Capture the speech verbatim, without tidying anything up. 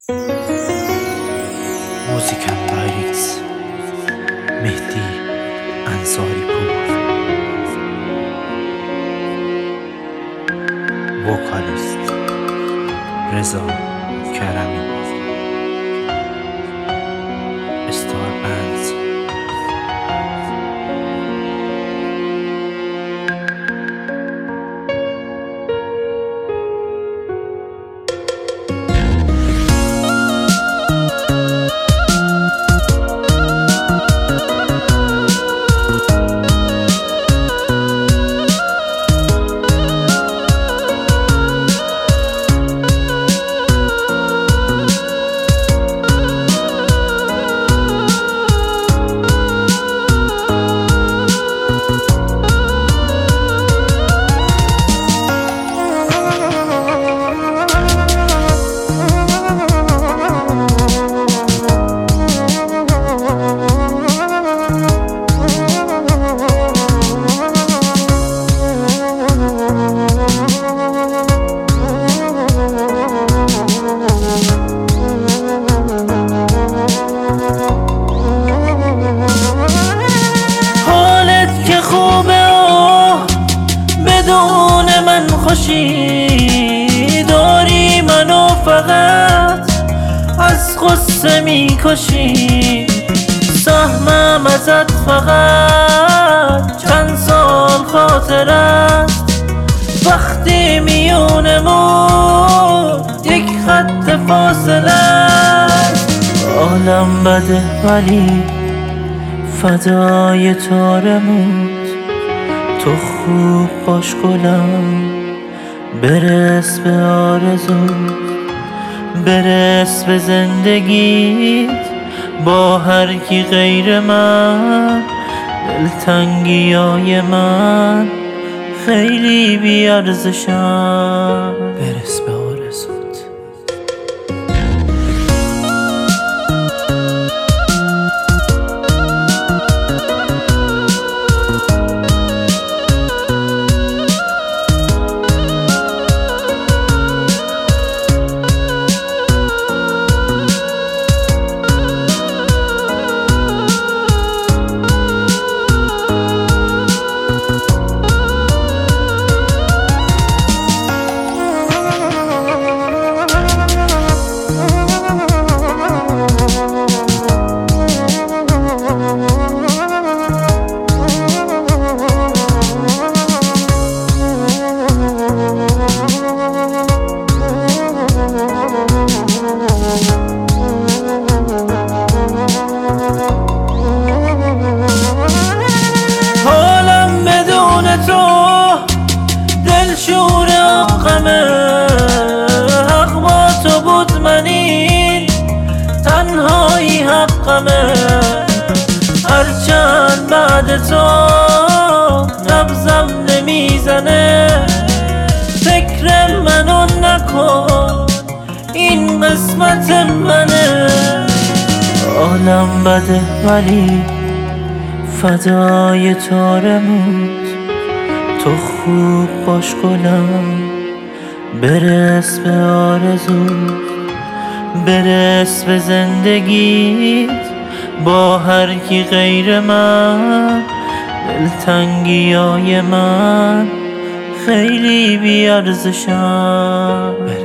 Music and lyrics مهدی انصاری پور. وکالیست رضا کرمی. استار بندز. بدون من خوشی داری منو فقط از غصه میکشی. سهمم ازت فقط چند سال خاطر است، وقتی میونمون یک خط فاصله است. عالم بده ولی فدای تارمون، تو خوب باش گلم، برس به آرزو، برس به زندگیت. با هر کی غیر من دلتنگیای من خیلی بیارزشن. برس به آرزوت. دلشور آقمه حق با تو بود، من این تنهایی حقمه. هرچند بعد تو نبضم نمیزنه، فکر منو نکن این قسمت منه. عالم بده ولی فدای تارمون، تو خوب باش گلم، برس به آرزو، برس به زندگیت. با هر کی غیر من دلتنگیای من خیلی بیارزشن.